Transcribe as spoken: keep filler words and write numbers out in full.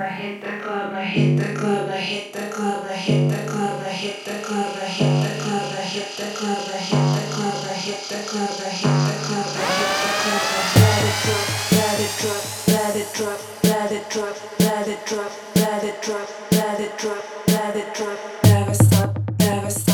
hit the club, I hit the club, I hit the club, I hit the club, I hit the club, I hit the club, I hit the club, I hit the club, I hit the club, I hit the club, I hit the club, let it drop, let it drop, let it drop, let it drop, let it drop, let it drop, let it drop, let it drop, never stop, never stop.